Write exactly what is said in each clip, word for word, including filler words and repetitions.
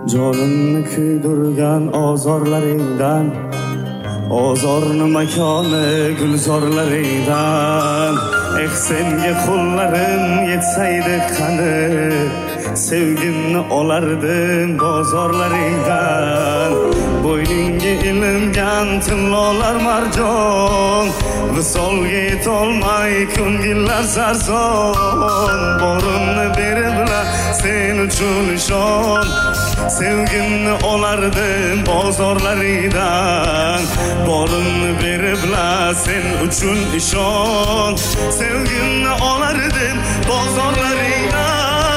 Jonimni kuydirgan ozorlaringdan, ozorni makoni gulzorlaringdan. Eh senga qo'llarim yetsaydi qani, sevgimni olardim bozorlaringdan. Bo'yningga ilingan tillolar marjon, visolga yetolmay ko'ngillar sarson. Borimni beribla sen uchun ishon, sevgimni olardim bozorlaringdan. Borimni beribla sen uchun ishon, sevgimni olardim bozorlaringdan.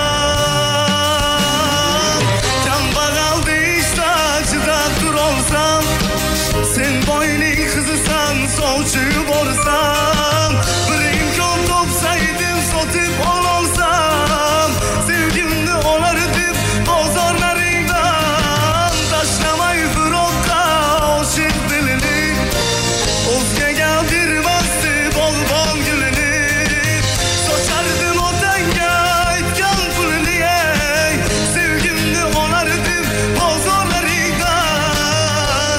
Kambag'al deyishda chidab turolsam, sen boyning qizisan sovchi yuborsam. Bir imkon topsaydim sotib ololsam, sevgimni olardim bozorlaringdan. Tashlamay firoqqa oshiq dilini, o'zgaga bermasdi bog'bon gulini. Sochardim otangga aytgan pulini, ey sevgimni olardim bozorlaringdan.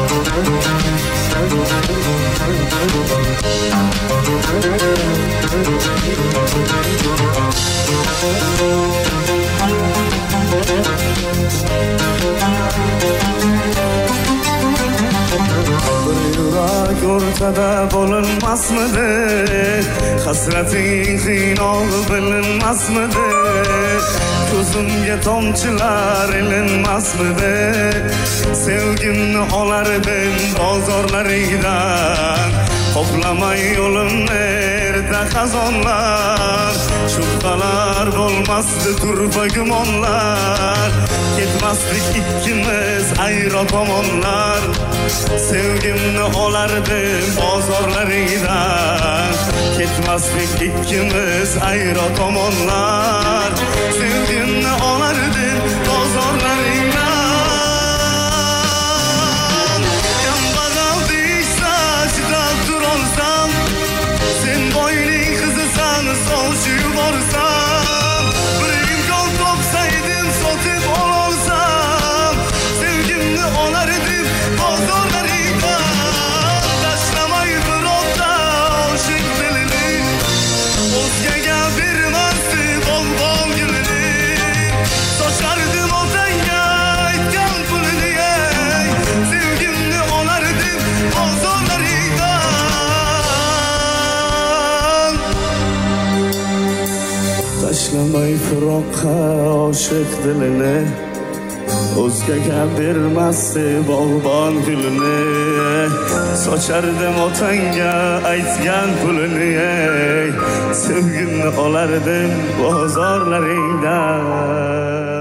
Bir yurak o'rtada bo'linmasmidi, hasrating qiynoq bilinmasmidi, ko'zimga tomchilar ilinmasmidi. Sevgimni olardim bozorlaringdan, qoplamay yo'limni erta xazonlar. Shubhalar bo'lmasdi turfa gumonlar, ketmasdik ikkimiz ayro tomonlar. Sevgimni olardim bozorlaringdan, ketmasdik ikkimiz ayro tomonlar. Sevgimni olardim bozorlaringdan. Kambag'al deyishsa chidab turolsam, sen boyning qizisan sovchi yuborsam. Bir imkon topsaydim sotib ololsam, sevgimni olardim bozorlaringdan. Tashlamay firoqqa oshiq dilini, o'zgaga bermasdi bog'bon gulini. Sochardim otangga aytgan pulini, ey sevgimni olardim bozorlaringdan. Tashlamay firoqqa oshiq dilini, o'zgaga bermasdi bog'bon gulini. Sochardim otangga aytgan pulini, ey sevgimni olardim bozorlaringdan.